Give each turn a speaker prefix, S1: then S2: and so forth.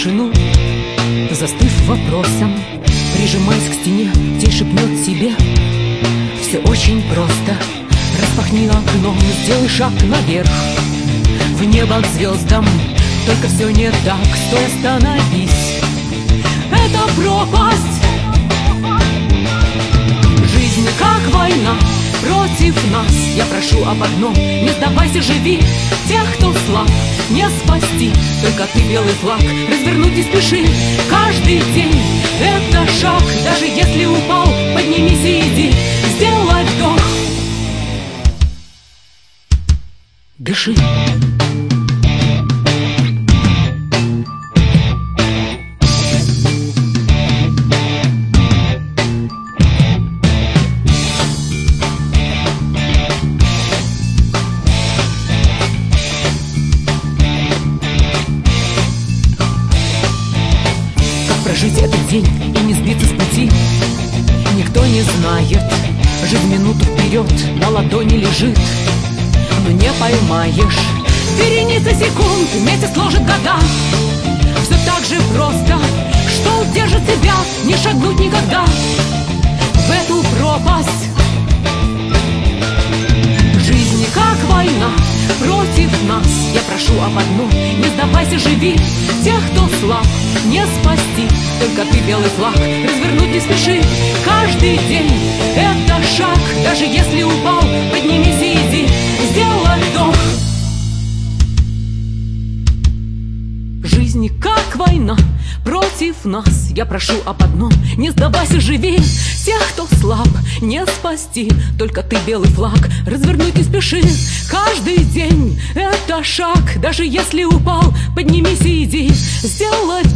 S1: тишину, застыв вопросом, прижимаясь к стене, тень шепнет себе: все очень просто. Распахни окно, сделай шаг наверх, в небо к звездам. Только все не так, стой, остановись. Это пропасть. Жизнь как война против нас. Я прошу об одном: не сдавайся, живи. Тех, кто слаб, не спасти. Только ты белый флаг, развернуть не спеши. Каждый день это шаг. Даже если упал, поднимись и иди. Сделай вдох, дыши. Прожить этот день и не сбиться с пути никто не знает. Жизнь минуту вперед на ладони лежит, но не поймаешь. Вереница секунд вместе сложит года. Все так же просто, что удержит тебя, не шагнуть никогда в эту пропасть. Жизнь как война против нас. Я прошу об одном: не сдавайся, живи. Тех, кто слаб, не спасти. Только ты белый флаг, развернуть не спеши. Каждый день это шаг. Даже если упал, поднимись и иди. Сделай вдох. Жизнь как война против нас. Я прошу об одном: не сдавайся, живи. Тех, кто слаб, не спасти. Только ты белый флаг, развернуть не спеши. Каждый день это шаг. Даже если упал, поднимись и иди. Сделай вдох.